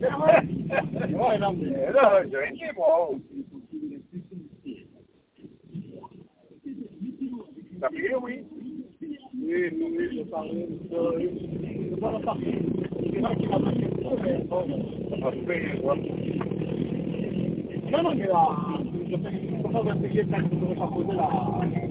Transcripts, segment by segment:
Ouais, non, mais là, j'ai rien dit, moi. T'as payé, oui? Oui, je parlais de la partie. C'est là qui m'a passé le coup, mais bon, ça va se payer, quoi. Non, mais là, je peux pas payer tant que je n'aurais pas posé la...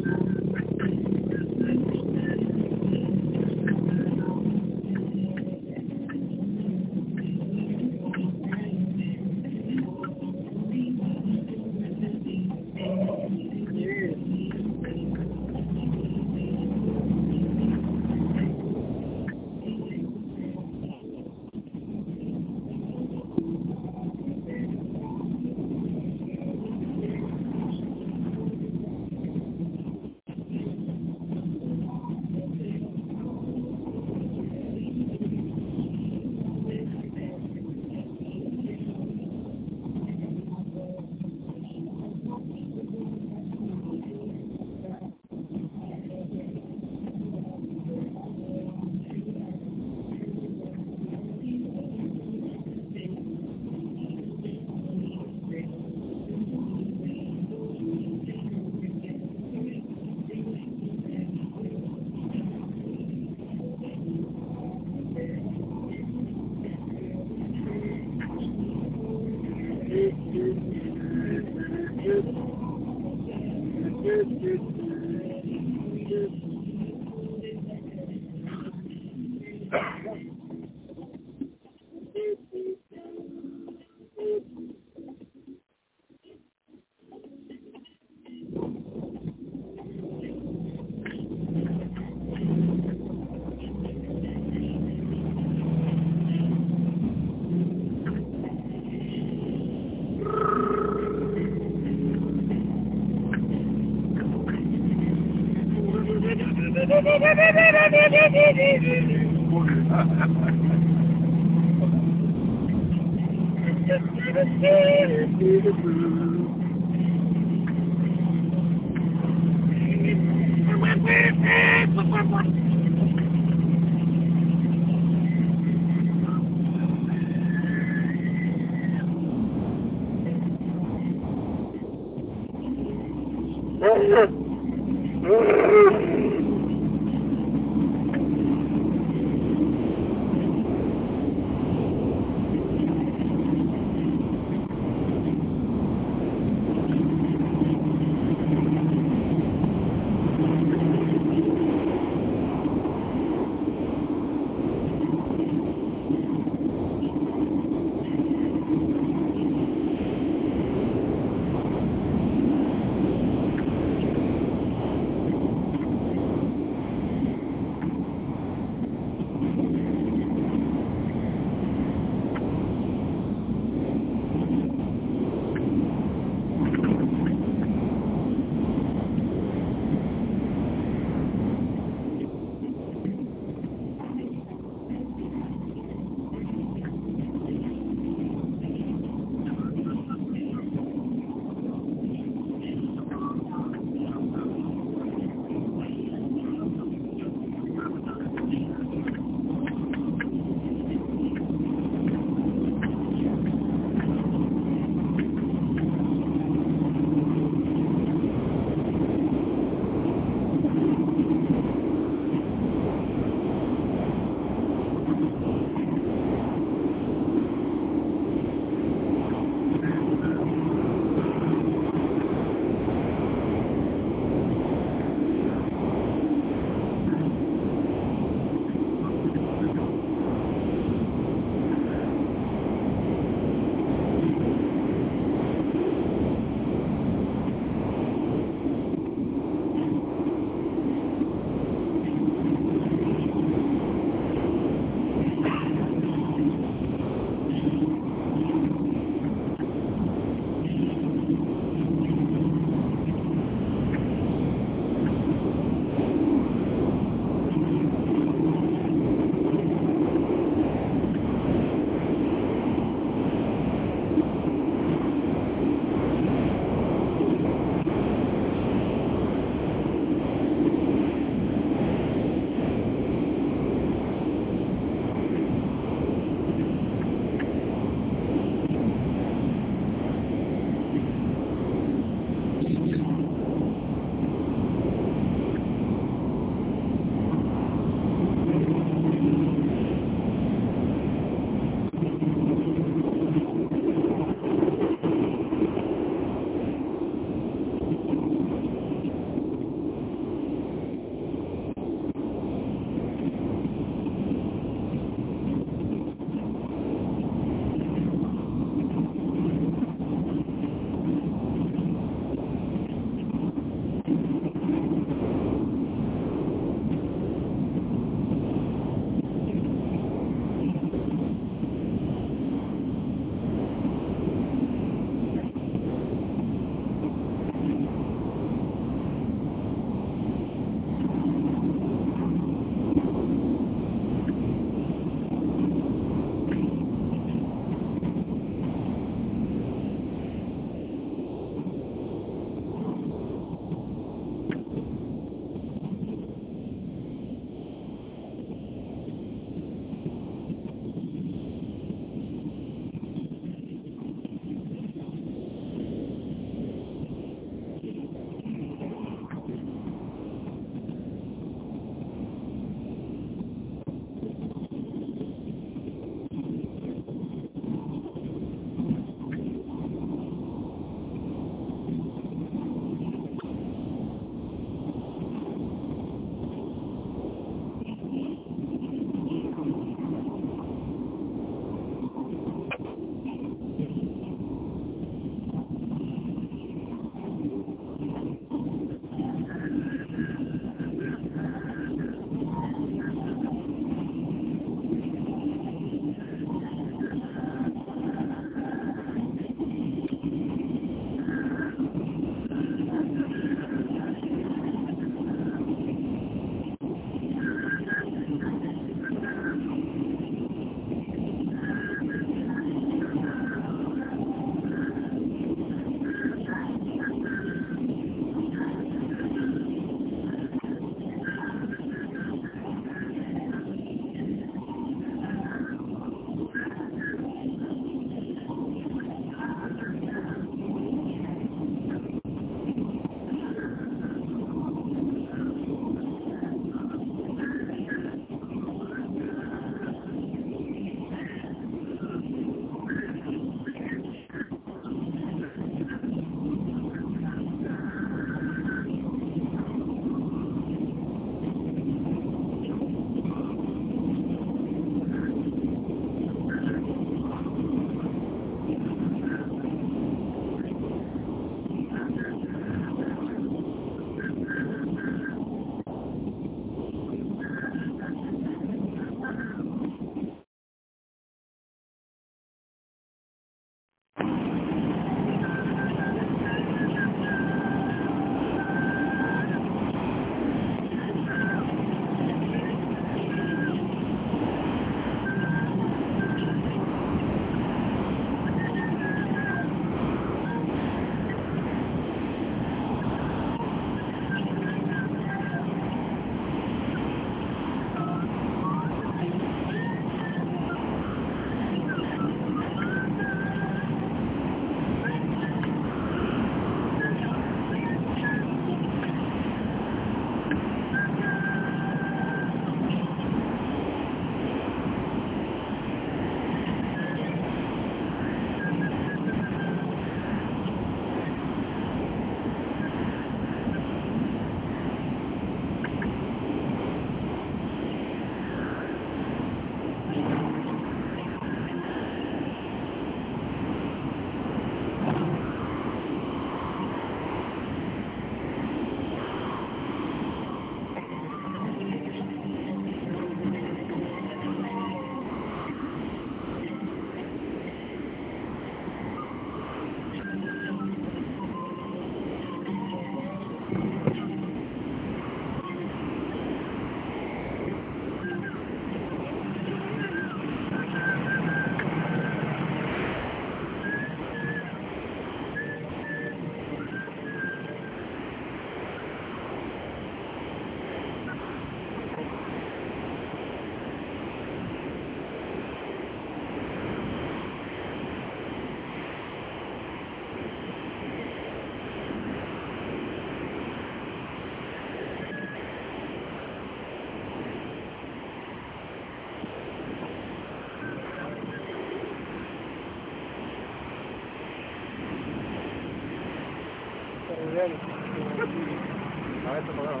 A esto no,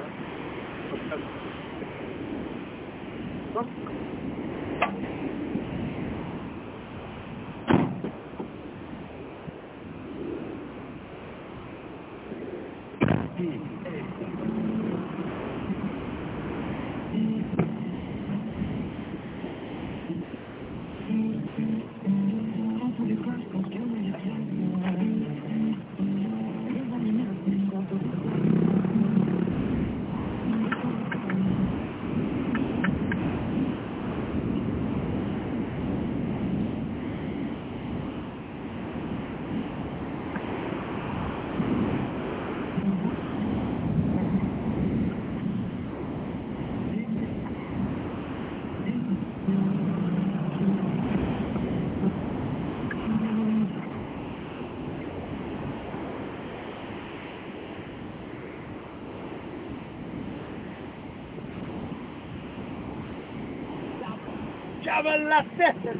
J'avais la tête.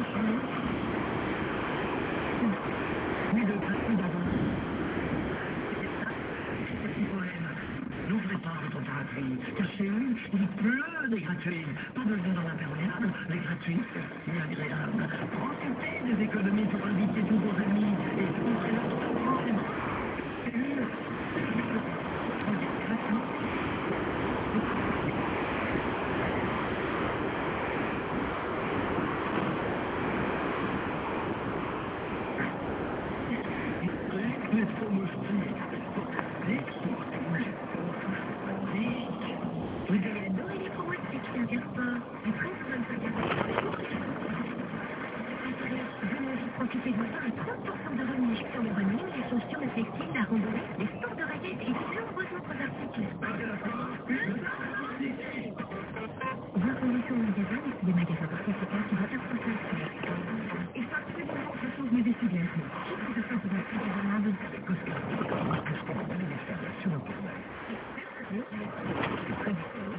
Oui, de partout d'avant. Petit poème. N'ouvrez pas votre parapluie, car chez lui, il pleut des gratuits. Pas besoin d'en imperméable, les gratuits, c'est si agréable. Profitez des économies pour inviter tous vos amis et ouvrez leur grand les bras. C'est lui. Les faux moustiques. Vous avez adoré les probiotiques, c'est un gaspard. Du 13 au 25 avril. Venez profiter de ça à 30% de remise sur les remises, les chaussures, le textile, la randonnée, les sports de raquettes et de nombreux autres articles. Voir conditions au magasin, et des magasins participants qui retardent son service. Il faut absolument que je change mes décisions. Je trouve que ça pour être plus raisonnable. Parce que je comprends pas les faire sur Internet. C'est très difficile.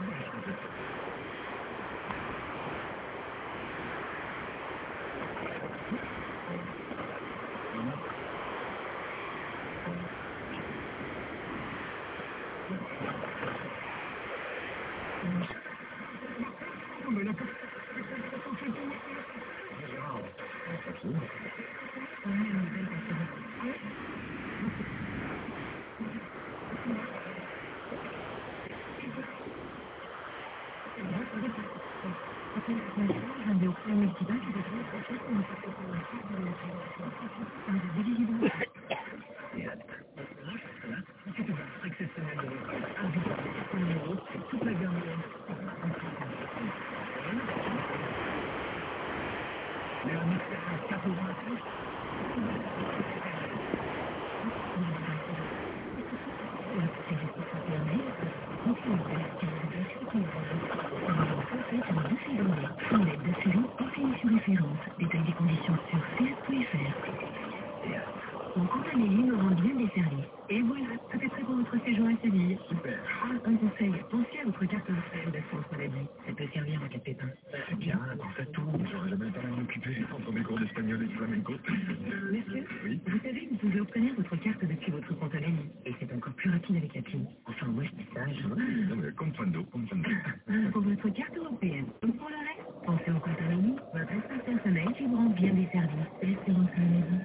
Détail des conditions sur CS.fr. Mon compte Amélie me rend bien desservi. Et voilà, tout est prêt pour votre séjour à Séville. Super. Un conseil, pensez à votre carte d'assurance maladie. Elle peut servir en cas de pépin. C'est bien, pense à tout. J'aurais jamais le temps de m'en occuper entre mes cours d'espagnol et de flamenco. Monsieur, oui. Vous savez, vous pouvez obtenir votre carte depuis votre compte Amélie. Et c'est encore plus rapide avec l'appli. Enfin, moi, je dis sage. Comprendo. Pour votre carte européenne. Donc pour le reste, pensez au compte Amélie, votre espace personnel qui vous rend bien desservi. L'assurance maladie.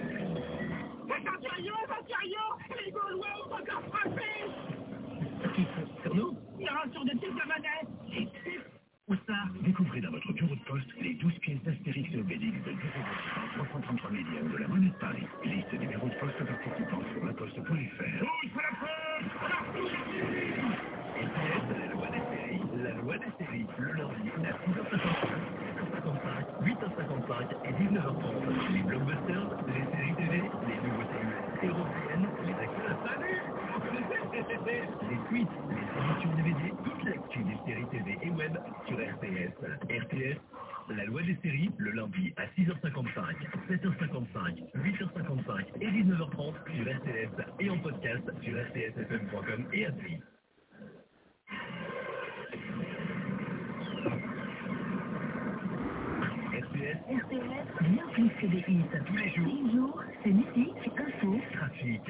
Les Gaulois ont encore frappé! Qui sont sur nous? Non, sur de types de monnaie! Les types? Où ça? Découvrez dans votre bureau de poste les 12 pièces d'Astérix et Obélix de 333 millions de la monnaie de Paris. Liste des bureaux de poste participants sur laposte.fr. Tous à la poste! La loi des séries, le lundi à 6h55, 7h55, 8h55 et 19h30. Les blockbusters, les séries TV, les nouveautés européennes, les acteurs. Salut! Les suites, les éditions DVD, toute l'actu des séries TV et web sur RTS. RTS, la loi des séries, le lundi à 6h55, 7h55, 8h55 et 19h30 sur RTS et en podcast sur rtsfm.com et appli. RTS, bien plus que des hits. Tous les jours, c'est musique, info, trafic.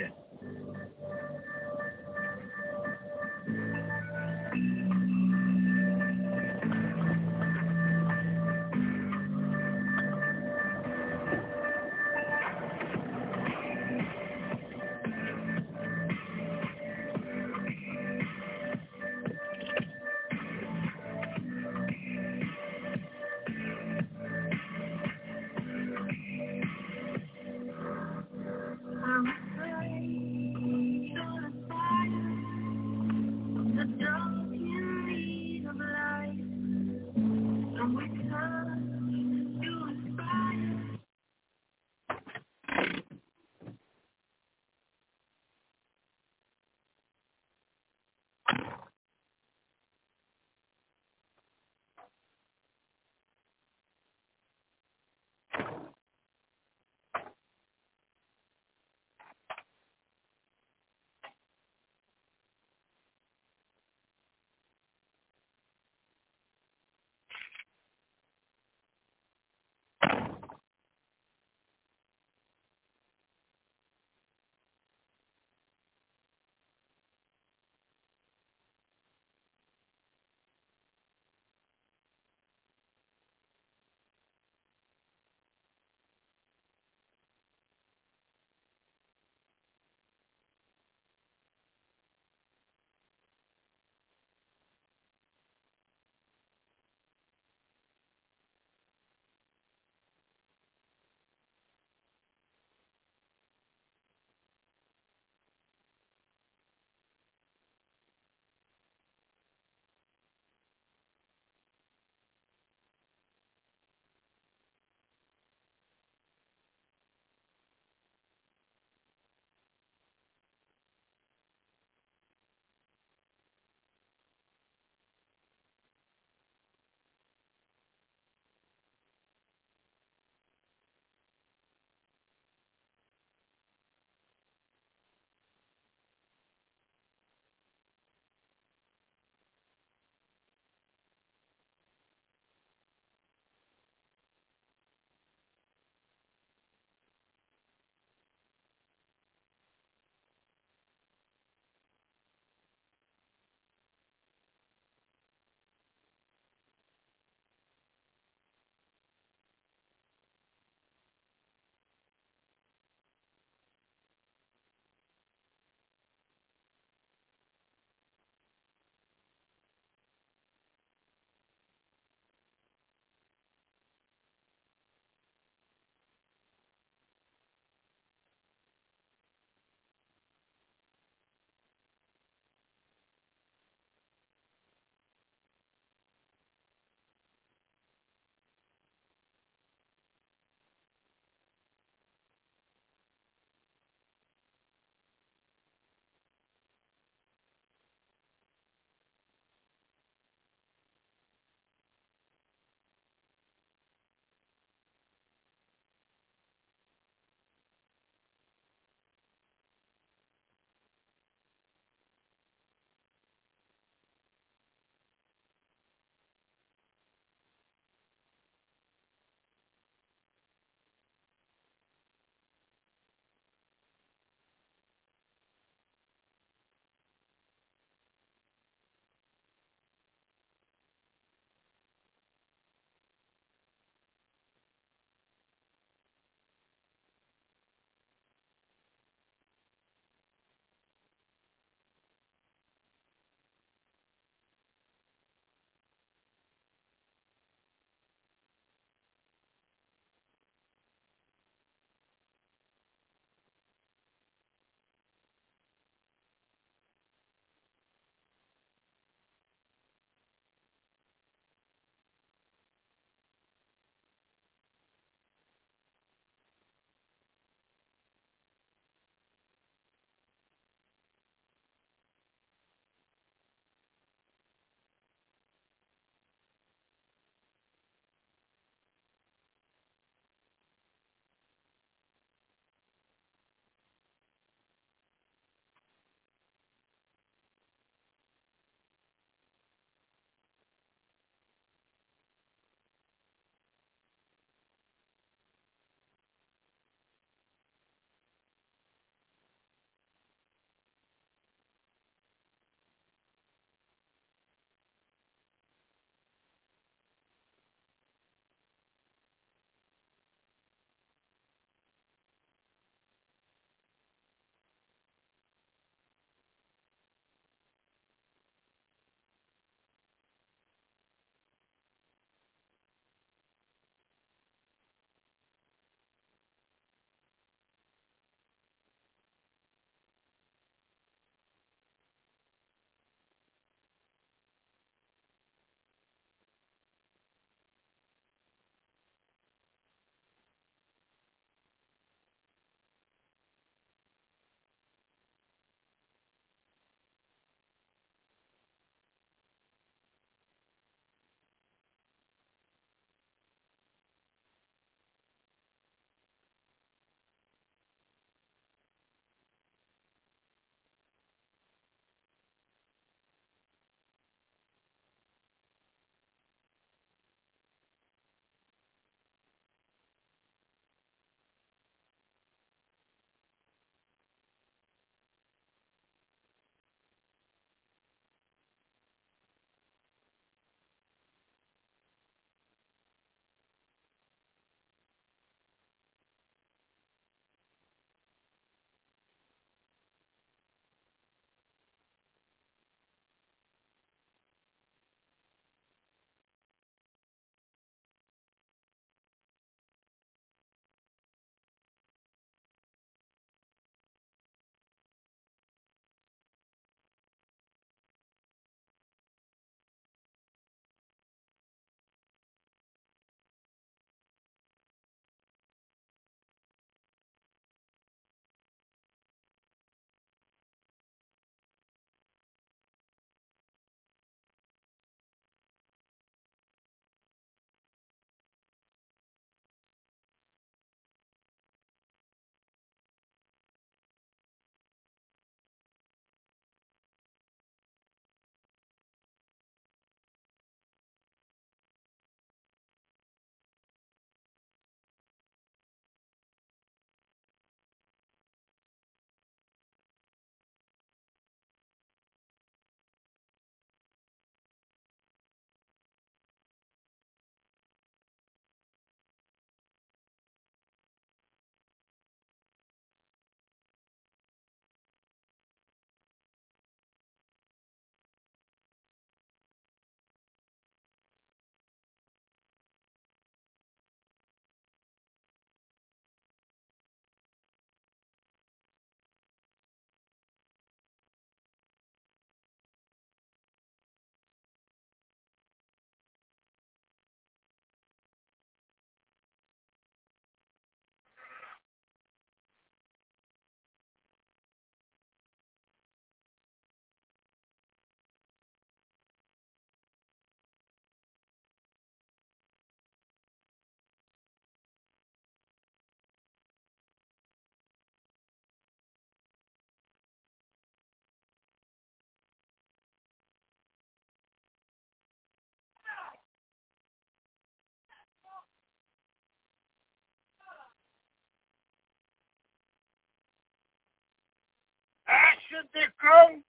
j'étais con.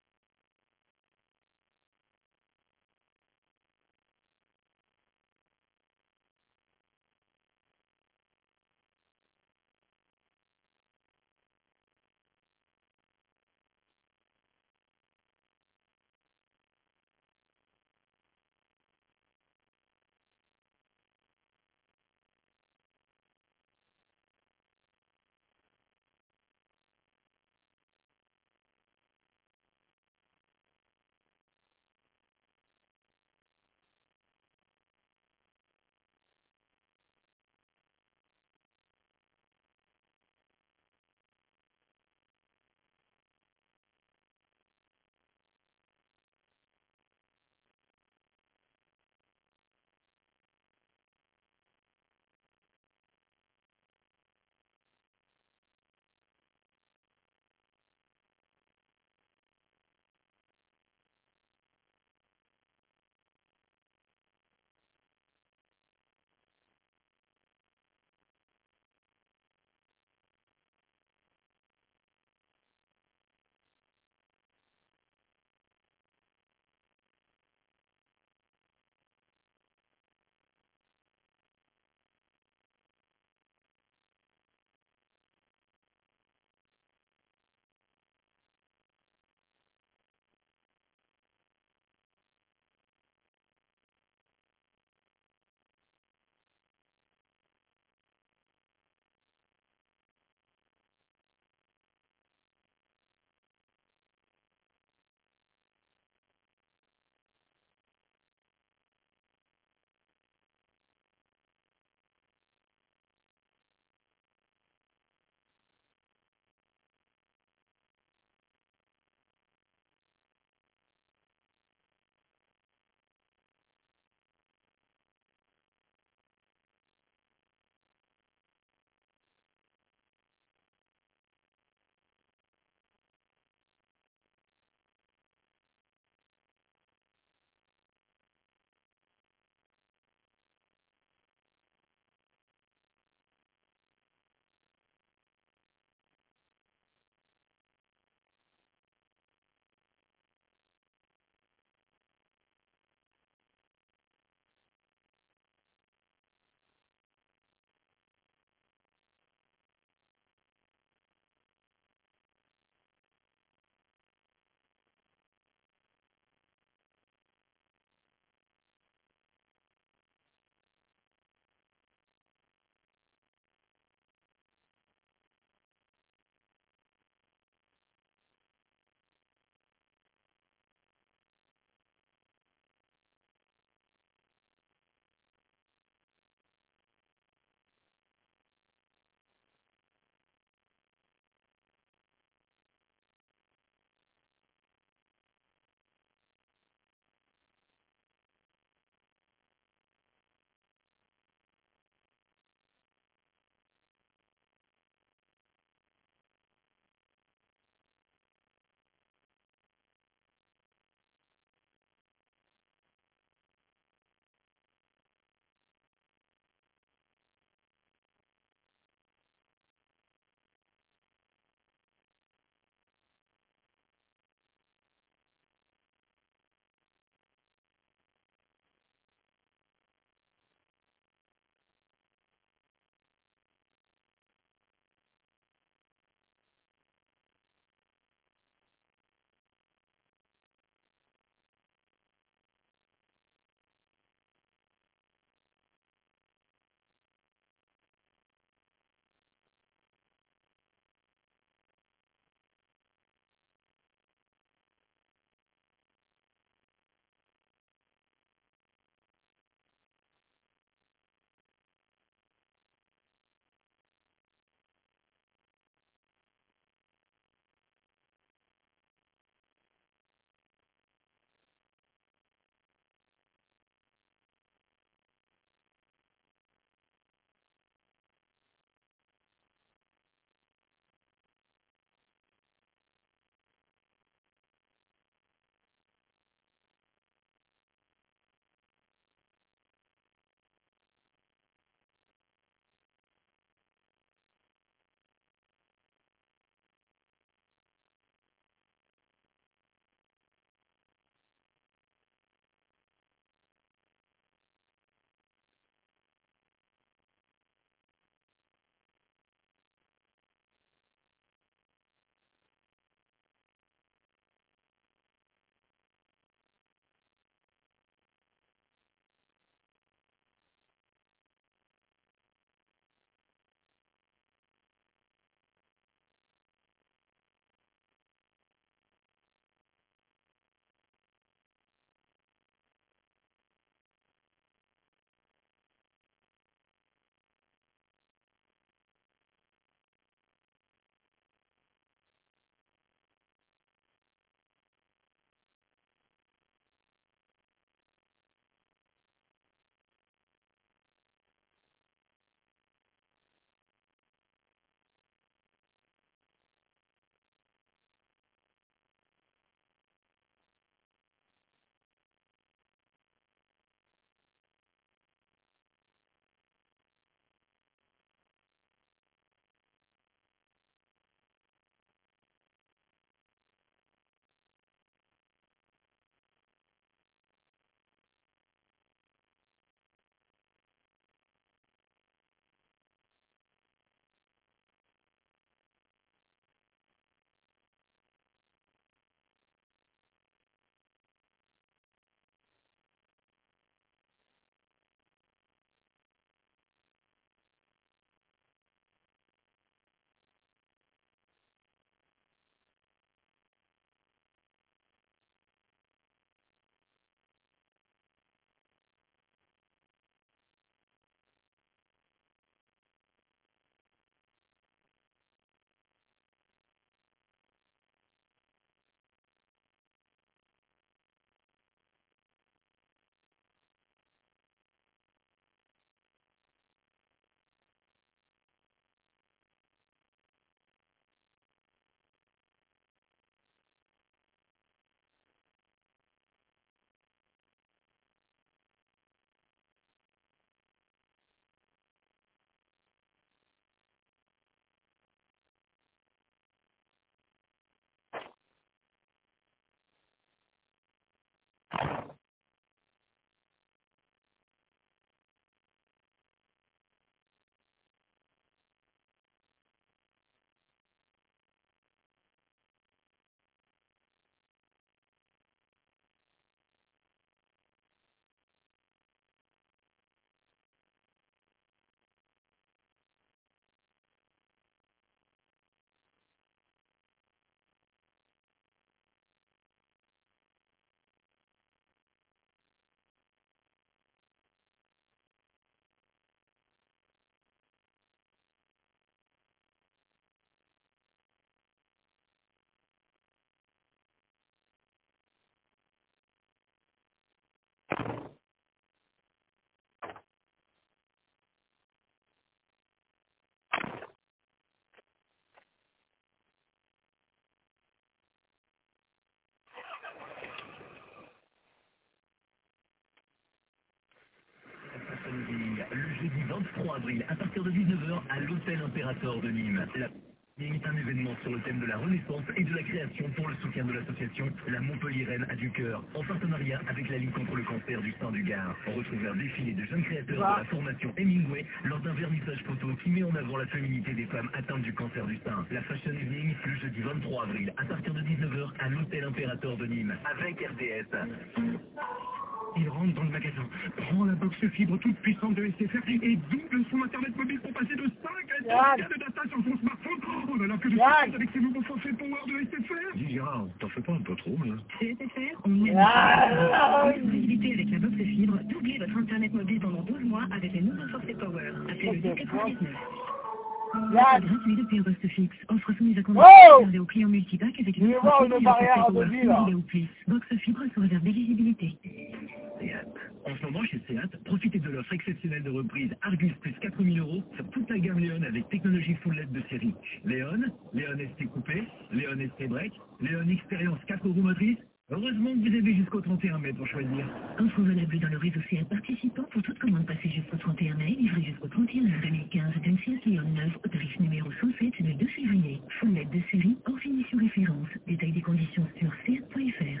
23 avril, à partir de 19 h, à l'Hôtel Impérator de Nîmes. La est un événement sur le thème de la Renaissance et de la création pour le soutien de l'association La Montpelliéraine a du cœur, en partenariat avec la Ligue contre le cancer du sein du Gard. On retrouve un défilé de jeunes créateurs de la formation Hemingway lors d'un vernissage photo qui met en avant la féminité des femmes atteintes du cancer du sein. La Fashion Evening, le jeudi 23 avril, à partir de 19 h, à l'Hôtel Impérator de Nîmes, avec RTS. Il rentre dans le magasin, prend la box fibre toute puissante de SFR et double son internet mobile pour passer de 5 à 10 de data sur son smartphone. Oh là là, que de surprise avec ces nouveaux forfaits Power de SFR. Dis Gérard, t'en fais pas un peu trop, là. Chez SFR, on aime la possibilité avec la box fibre doubler votre internet mobile pendant 12 mois avec les nouveaux forfaits Power. Appelez le 1099. Gratuit depuis au poste fixe. Offre soumise à condition réservée aux clients multipack avec une barrière Power ou plus. Box fibre sous réserve d'éligibilité. En ce moment, chez Seat, profitez de l'offre exceptionnelle de reprise Argus plus 4 000 € sur toute la gamme Léon avec technologie full LED de série. Léon ST Coupé, Léon ST Break, Léon Experience 4 roues motrices. Heureusement que vous avez jusqu'au 31 mai pour choisir. Offre valable dans le réseau Seat participant pour toute commande passée jusqu'au 31 mai, livrée jusqu'au 31 mai 2015 d'un Seat Léon 9 au tarif numéro 107 du 2 février. Full LED de série, hors finition référence. Détail des conditions sur seat.fr.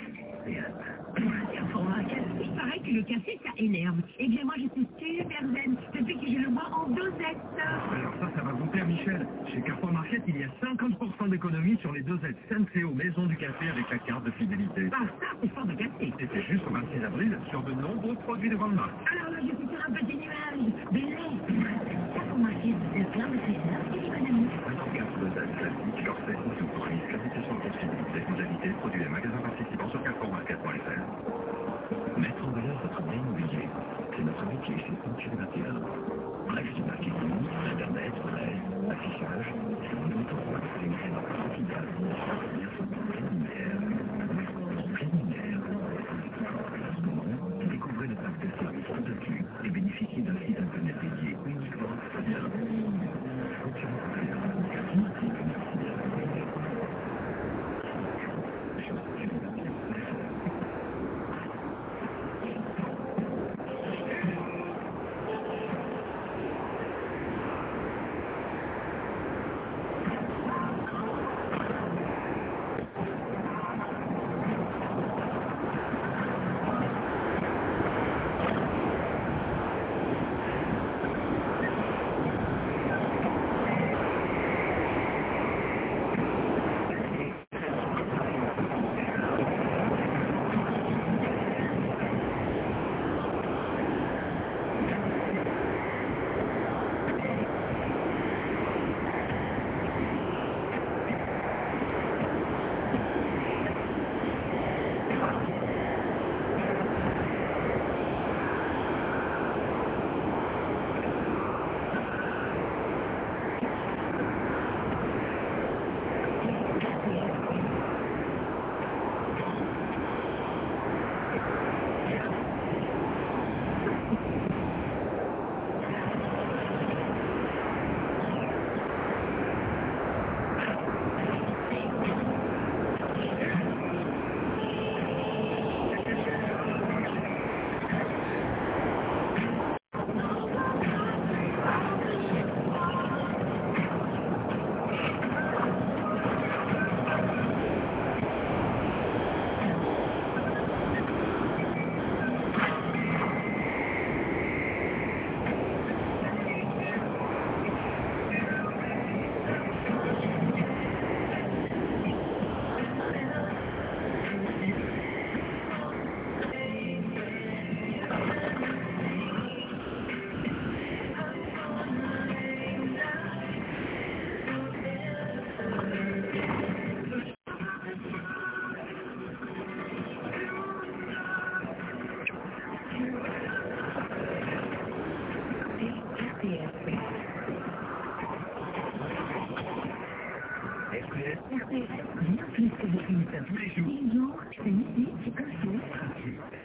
Il paraît que le café, ça énerve. Eh bien, moi, je suis super zen depuis que je le bois en dosette. Alors ça va vous plaire, Michel. Chez Carrefour Market, il y a 50% d'économie sur les dosettes Senseo Maison du Café avec la carte de fidélité. Ah, ça, c'est fort de café. Et c'est juste au 26 avril sur de nombreux produits de grande marque. Alors là, je suis sur un petit nuage. Belé. Carrefour Market, le plein de fraîcheur et d'économie. Alors, carte dosette classique, corset ou surprise, classification de fidélité. Modalité, produits et magasins participants sur carrefourmarket.fr. Mettre en valeur votre bien immobilier, c'est notre métier chez Century 21. Bref, du marketing, internet, presse, affichage, c'est mon autre rôle, c'est une notre quotidien, c'est-à-dire en pleine lumière. En pleine lumière. En ce moment, découvrez le pack de services en dessus et bénéficiez d'un site internet dédié uniquement à ce bien. Century 21, quartier Bien plus que des films tous les jours, c'est ici, c'est comme ça.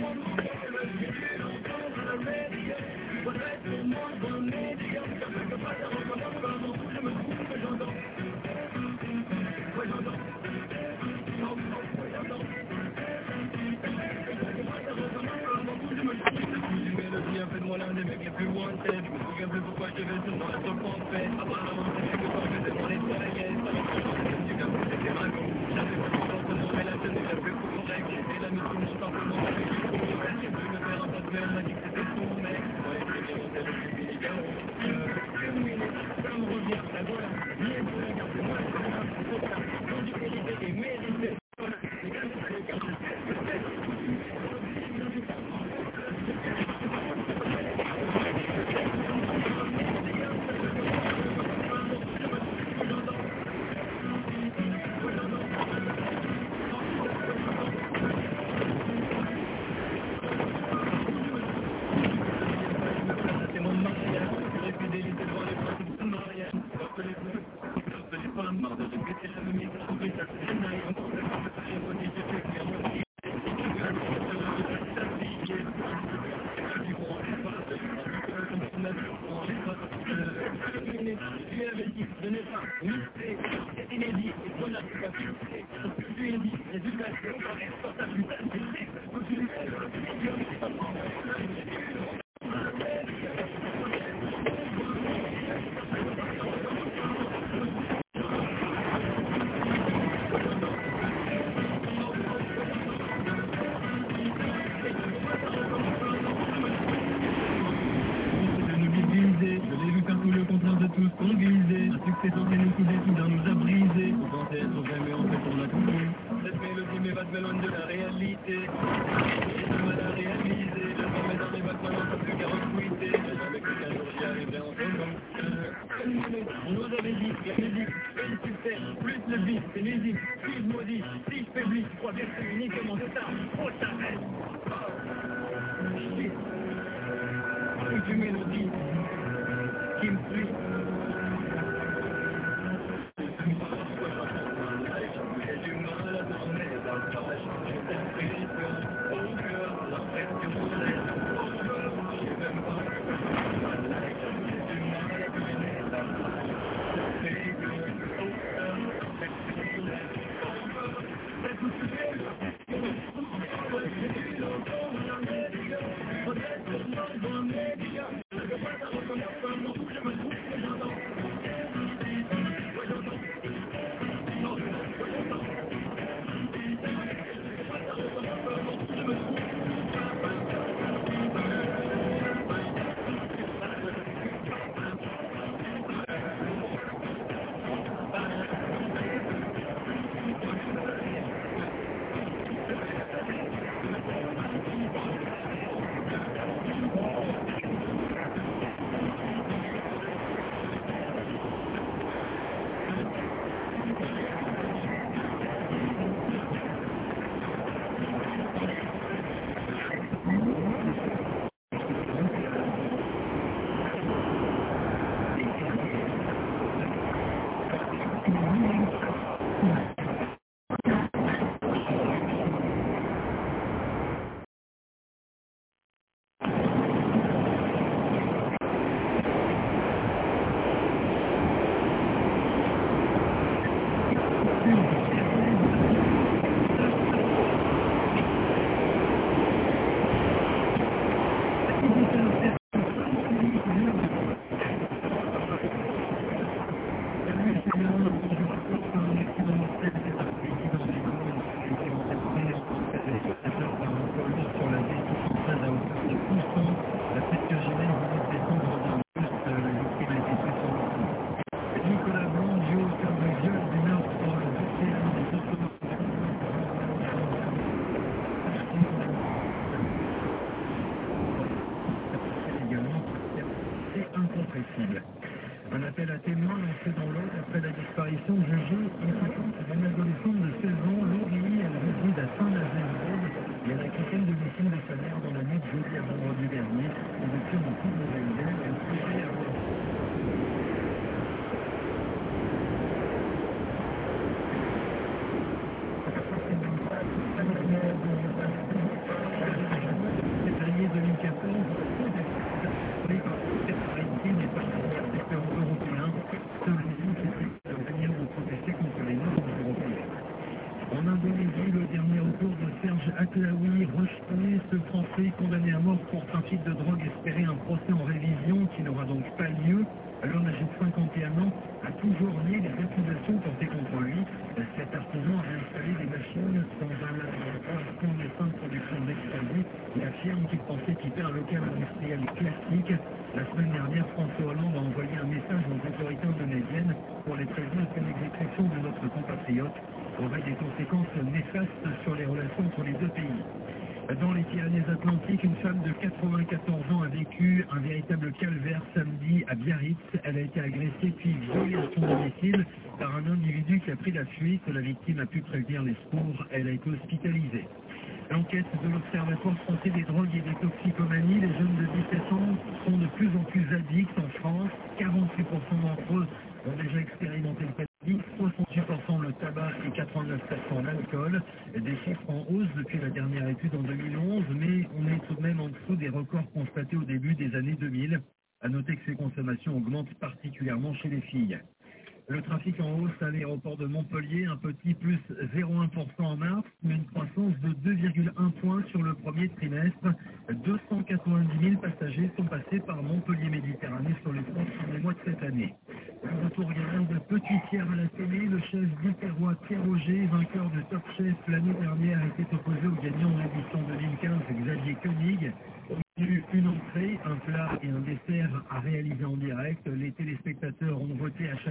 Fais-moi l'un des mecs les plus wanted. Je me souviens plus pourquoi je vais sur moi sur le point fait. Apparemment c'est que quand je faisais mon nettoyage, ça m'a changé du cap, c'était ma go. J'avais pas de chance, mais la tenue la plus correcte. Et la mission mon simplement avec du coup. J'ai voulu me faire un pote, mais on m'a dit que c'était son mec. Ouais, c'est bien, on s'est levé du Figaro. Ça me revient, la voilà. Bien pour la garde, moi je suis là. C'est ça, quand du qualité et mérité. C'est censé nous couler, soudain nous a brisé. On pensait être vrai, mais en fait on a tout vu. Cette mélodie m'évade de loin de la réalité. J'ai du mal à réaliser. Je me mets dans les bacs, maintenant pas plus qu'à retweeter. J'ai jamais cru qu'un jour j'y arriverais en solo. On nous avait dit, la musique, c'est le succès. Plus le beat, c'est l'usine. Si je maudis, si je faiblis, je crois bien que c'est uniquement de ça. Oh, ça reste. Toute une mélodie qui me suit. Ce Français condamné à mort pour trafic de drogue espérait un procès en révision qui n'aura donc pas lieu. L'homme âgé de 51 ans a toujours nié les accusations portées contre lui. Cet artisan a installé des machines dans un laboratoire clandestin de production d'explosifs. Il affirme qu'il pensait quitter un local industriel classique. La semaine dernière, François Hollande a envoyé un message aux autorités indonésiennes pour les prévenir que l'exécution de notre compatriote aurait des conséquences néfastes sur les relations entre les deux pays. Dans les Pyrénées-Atlantiques, une femme de 94 ans a vécu un véritable calvaire samedi à Biarritz. Elle a été agressée puis violée à son domicile par un individu qui a pris la fuite. La victime a pu prévenir les secours. Elle a été hospitalisée. L'enquête de l'Observatoire français des drogues et des toxicomanies, les jeunes de 17 ans sont de plus en plus addicts en France. 48% d'entre eux ont déjà expérimenté le cannabis, 68% le tabac et 89% l'alcool. Des chiffres en hausse depuis la dernière étude en 2011, mais on est tout de même en dessous des records constatés au début des années 2000. À noter que ces consommations augmentent particulièrement chez les filles. Le trafic en hausse à l'aéroport de Montpellier, un petit plus 0,1% en mars, mais une croissance de 2,1 points sur le premier trimestre. 290 000 passagers sont passés par Montpellier-Méditerranée sur les 3 premiers mois de cette année. Le retour gagnant de Petit-Pierre à la télé, le chef biterrois Pierre Auger, vainqueur de Top Chef l'année dernière, était opposé au gagnant de l'édition 2015, Xavier Koenig. Une entrée, un plat et un dessert à réaliser en direct. Les téléspectateurs ont voté à chaque